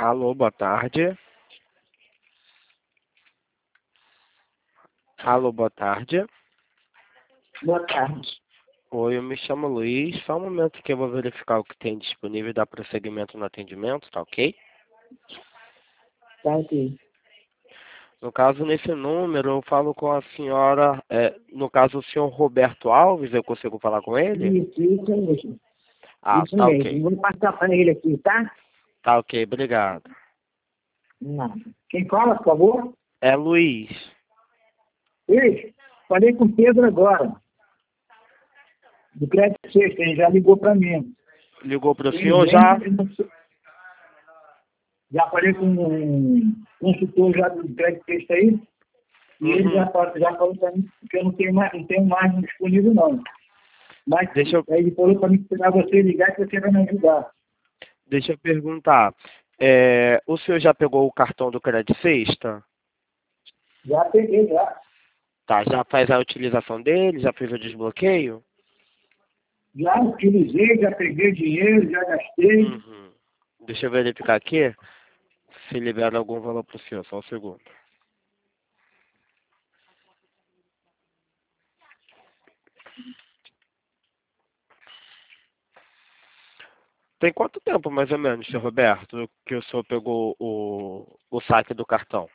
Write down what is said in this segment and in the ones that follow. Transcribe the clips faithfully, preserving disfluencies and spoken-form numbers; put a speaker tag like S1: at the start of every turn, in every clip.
S1: Alô, boa tarde. Alô, boa tarde.
S2: Boa tarde.
S1: Oi, eu me chamo Luiz. Só um momento que eu vou verificar o que tem disponível e dar prosseguimento no atendimento, tá ok?
S2: Tá aqui.
S1: No caso, nesse número, eu falo com a senhora, é, no caso, o senhor Roberto Alves, eu consigo falar com ele?
S2: Isso, isso mesmo.
S1: Ah,
S2: Isso
S1: tá
S2: mesmo.
S1: ok.
S2: Vou passar para ele aqui, tá?
S1: Tá ok, obrigado.
S2: Não. Quem fala, por favor?
S1: É Luiz.
S2: Luiz, falei com o Pedro agora, do Crédito Sexta, ele já ligou para mim.
S1: Ligou para o
S2: Ele
S1: senhor
S2: vem,
S1: já?
S2: eu não sei- já falei com um consultor já do Crédito Sexta aí, e ele
S1: Uhum.
S2: já, fa- já falou para mim que eu não tenho mais, não tenho mais disponível não. Mas
S1: Deixa eu,
S2: aí ele falou para mim esperar você ligar que você vai me ajudar.
S1: deixa eu perguntar. É, o senhor já pegou o cartão do Crédito Sexta?
S2: Já peguei, já.
S1: Tá, já faz a utilização dele? Já fez o desbloqueio?
S2: Já utilizei, já peguei dinheiro, já gastei.
S1: Uhum. Deixa eu verificar aqui se libera algum valor para o senhor. Só um segundo. Tem quanto tempo, mais ou menos, senhor Roberto, que o senhor pegou o, o saque do cartão?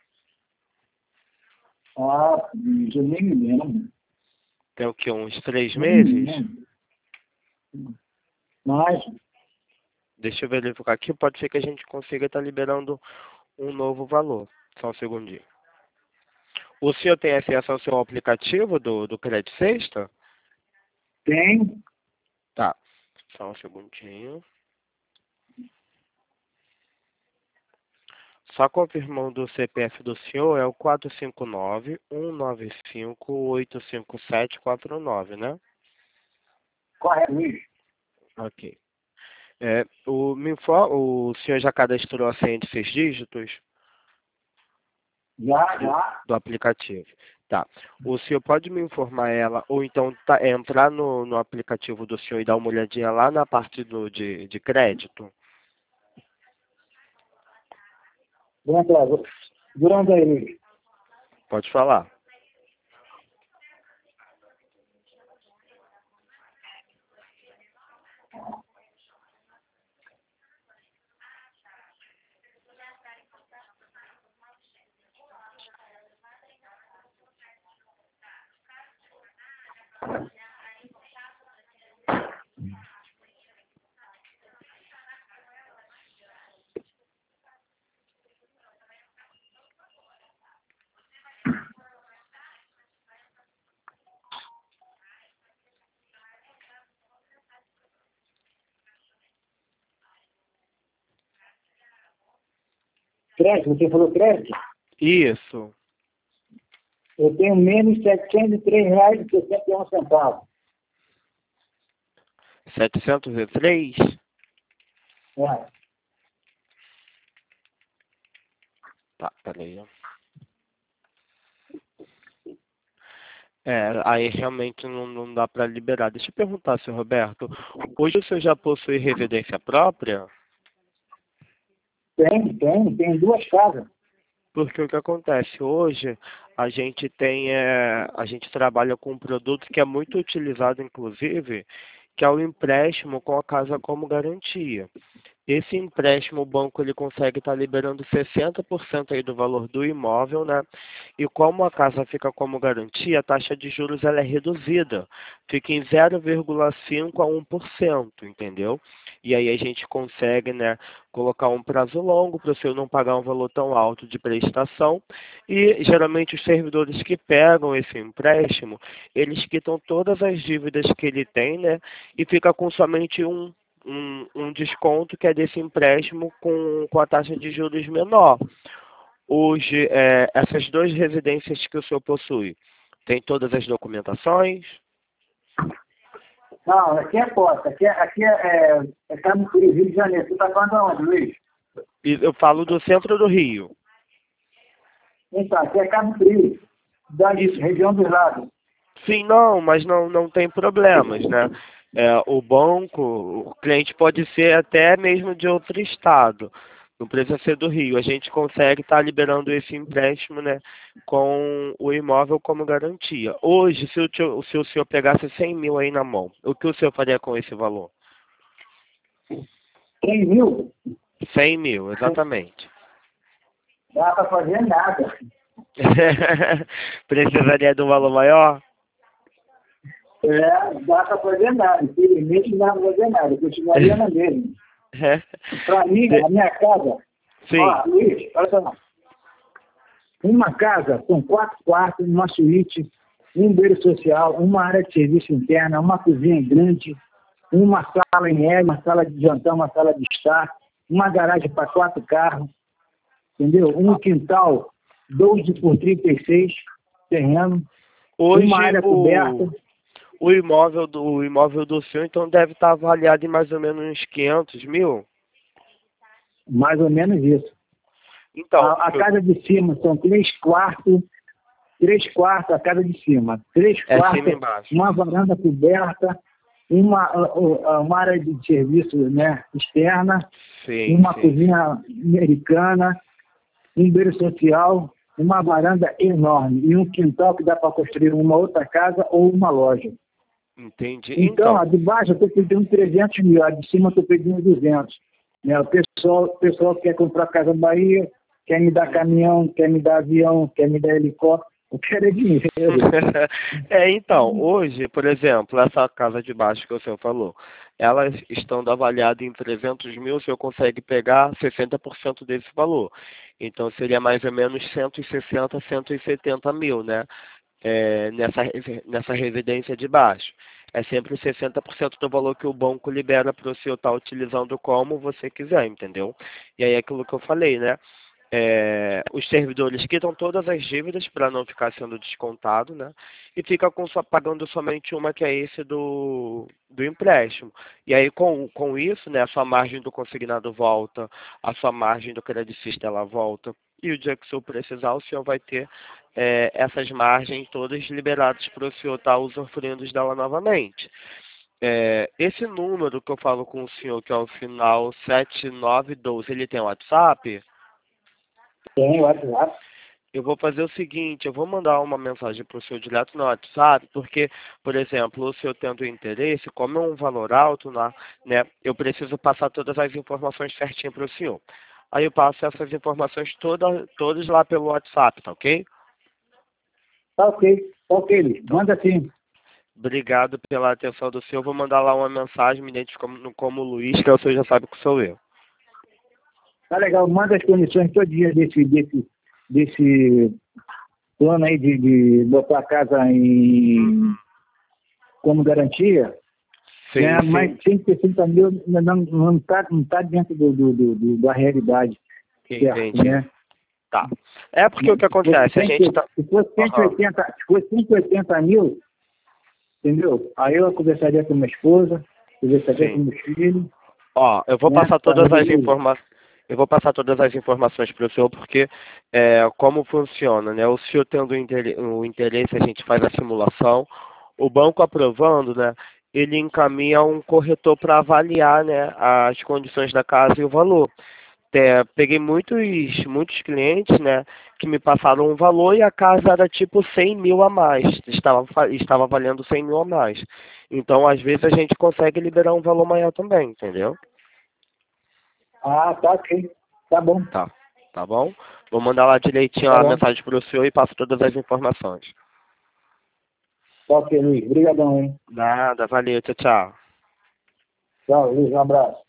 S2: Ah, eu nem me lembro.
S1: Tem o quê? Uns três
S2: Nem me
S1: meses?
S2: lembro. Mas,
S1: Deixa eu verificar aqui. Pode ser que a gente consiga estar liberando um novo valor. Só um segundinho. O senhor tem acesso ao seu aplicativo do, do Crédito Sexta?
S2: tem.
S1: Tá. Só um segundinho. Só confirmando o C P F do senhor, é o quatro cinco nove, um nove cinco, oito cinco sete quatro nove, né?
S2: Correto, Luiz.
S1: Ok. É, o, me infor- o senhor já cadastrou a senha de seis dígitos
S2: Já,
S1: do,
S2: já.
S1: do aplicativo? Tá. O senhor pode me informar ela, ou então tá, é, entrar no, no aplicativo do senhor e dar uma olhadinha lá na parte do, de, de crédito?
S2: Durante a... Durante aí, Luiz.
S1: Pode falar.
S2: Crédito, você falou crédito?
S1: Isso.
S2: Eu tenho menos setecentos e três reais e sessenta e um centavos.
S1: setecentos e três?
S2: É.
S1: Tá, peraí. É, aí realmente não, não dá para liberar. Deixa eu perguntar, senhor Roberto. Hoje o senhor já possui residência própria?
S2: Tem, tem. Tem duas casas.
S1: Porque o que acontece hoje, a gente tem, é, a gente trabalha com um produto que é muito utilizado, inclusive, que é o empréstimo com a casa como garantia. Esse empréstimo, o banco ele consegue estar liberando sessenta por cento aí do valor do imóvel, né? E como a casa fica como garantia, a taxa de juros ela é reduzida, fica em zero vírgula cinco a um por cento, entendeu? E aí a gente consegue, né, colocar um prazo longo para o senhor não pagar um valor tão alto de prestação. E geralmente os servidores que pegam esse empréstimo, eles quitam todas as dívidas que ele tem, né? E fica com somente um um, um desconto que é desse empréstimo com, com a taxa de juros menor. Hoje, é, essas duas residências que o senhor possui, tem todas as documentações?
S2: Não, aqui é posta. Aqui é, aqui é, é, é Cabo Frio, Rio de Janeiro. Você está falando aonde, Luiz?
S1: E eu falo do centro do Rio.
S2: Então, aqui é Cabo Frio. Da
S1: Isso.
S2: região dos lados.
S1: Sim, não, mas não, não tem problemas, né? É, o banco, o cliente pode ser até mesmo de outro estado. Não precisa ser do Rio. A gente consegue estar liberando esse empréstimo, né, com o imóvel como garantia. Hoje, se o, tio, se o senhor pegasse cem mil aí na mão, o que o senhor faria com esse valor?
S2: cem mil?
S1: cem mil, exatamente.
S2: Dá para fazer nada.
S1: Precisaria de um valor maior?
S2: É, dá para fazer nada. Infelizmente não dá para fazer nada. Continuaria na mesma.
S1: É.
S2: Para mim, a minha casa...
S1: Sim.
S2: Ó, Luiz, olha só. Uma casa com quatro quartos, uma suíte, um banheiro social, uma área de serviço interna, uma cozinha grande, uma sala em L, uma sala de jantar, uma sala de estar, uma garagem para quatro carros, entendeu? Um quintal doze por trinta e seis, terreno,
S1: Hoje,
S2: uma área
S1: o,
S2: coberta.
S1: o, imóvel do, o imóvel do senhor, então, deve estar avaliado em mais ou menos uns quinhentos mil?
S2: Mais ou menos isso.
S1: Então,
S2: a, a
S1: eu...
S2: casa de cima são três quartos, três quartos a casa de cima, três
S1: é
S2: quartos,
S1: cima e embaixo.
S2: uma varanda coberta, uma, uma área de serviço, né, externa,
S1: sim,
S2: uma
S1: sim.
S2: cozinha americana, um banheiro social, uma varanda enorme e um quintal que dá para construir uma outra casa ou uma loja.
S1: Entendi.
S2: Então,
S1: Então,
S2: a de baixo eu estou pedindo trezentos mil, a de cima eu estou pedindo duzentos. Né? O pessoal, o pessoal quer comprar Casa Bahia, quer me dar caminhão, quer me dar avião, quer me dar helicóptero, eu quero é dinheiro.
S1: é, então, hoje, por exemplo, essa casa de baixo que o senhor falou, elas estão avaliadas em trezentos mil, o senhor consegue pegar sessenta por cento desse valor. Então, seria mais ou menos cento e sessenta, cento e setenta mil, né? É, nessa, nessa residência de baixo. É sempre sessenta por cento do valor que o banco libera para o senhor estar utilizando como você quiser, entendeu? E aí é aquilo que eu falei, né? É, os servidores quitam todas as dívidas para não ficar sendo descontado, né? E fica com só, pagando somente uma, que é esse do, do empréstimo. E aí com, com isso, né, a sua margem do consignado volta, a sua margem do credicista ela volta. E o dia que o senhor precisar, o senhor vai ter é, essas margens todas liberadas para o senhor estar usufruindo dela novamente. É, esse número que eu falo com o senhor, que é o final sete nove um dois, ele tem WhatsApp?
S2: Tem WhatsApp.
S1: Eu vou fazer o seguinte, eu vou mandar uma mensagem para o senhor direto no WhatsApp, porque, por exemplo, o senhor tendo interesse, como é um valor alto, né, eu preciso passar todas as informações certinho para o senhor. Aí eu passo essas informações todas, todas lá pelo WhatsApp, tá ok?
S2: Tá ok, tá ok, Luiz.
S1: Então,
S2: Manda sim.
S1: obrigado pela atenção do senhor. Vou mandar lá uma mensagem, me identificando como Luiz, que o senhor já sabe que sou eu.
S2: Tá legal, manda as condições todo dia desse, desse, desse plano aí de, de botar a casa em, como garantia.
S1: Sim,
S2: Né?
S1: sim.
S2: Mas cento e sessenta mil não está não tá dentro do, do, do, da realidade. Certo,
S1: Entendi.
S2: né?
S1: Tá. É porque o que acontece? A gente tá...
S2: Se fosse cento e oitenta, uhum. Se fosse cento e oitenta mil, entendeu? Aí eu conversaria com minha esposa, conversaria
S1: Sim.
S2: com meus filhos.
S1: Ó, eu vou
S2: né?
S1: passar todas as informações. Eu vou passar todas as informações para o senhor, porque é, como funciona, né? O senhor tendo o interesse, a gente faz a simulação. O banco aprovando, né? Ele encaminha um corretor para avaliar, né? As condições da casa e o valor. É, peguei muitos, muitos clientes, né? Que me passaram um valor e a casa era tipo cem mil a mais. Estava, estava valendo cem mil a mais. Então, às vezes, a gente consegue liberar um valor maior também, entendeu?
S2: Ah, tá ok. Tá bom.
S1: Tá, tá bom? Vou mandar lá direitinho
S2: Tá
S1: a
S2: bom.
S1: mensagem para o senhor e passo todas as informações.
S2: Tá ok, Luiz. Obrigadão, hein?
S1: Nada, valeu, tchau, tchau.
S2: Tchau, Luiz. Um abraço.